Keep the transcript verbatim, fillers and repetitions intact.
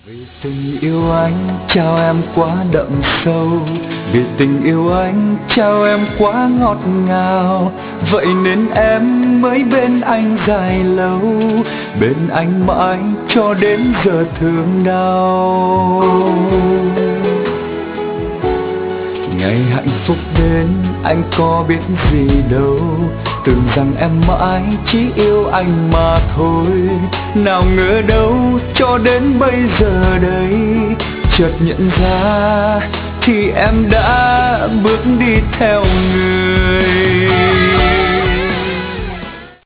Vì tình yêu anh trao em quá đậm sâu, vì tình yêu anh trao em quá ngọt ngào, vậy nên em mới bên anh dài lâu, bên anh mãi cho đến giờ thương đau. Ngày hạnh phúc đến anh có biết gì đâu, tưởng rằng em mãi chỉ yêu anh mà thôi. Nào ngờ đâu cho đến bây giờ đây, chợt nhận ra thì em đã bước đi theo người.